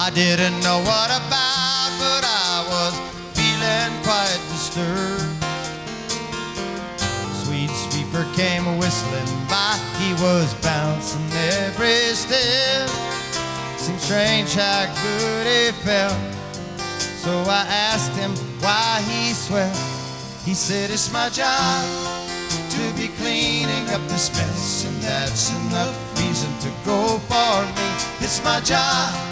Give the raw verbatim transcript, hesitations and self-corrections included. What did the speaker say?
I didn't know what about, but I was feeling quite disturbed. Sweet sweeper came whistling by, he was bouncing every step. Seemed strange how good he felt, so I asked him why he sweat. He said, it's my job to be cleaning up this mess, and that's enough reason to go for me. It's my job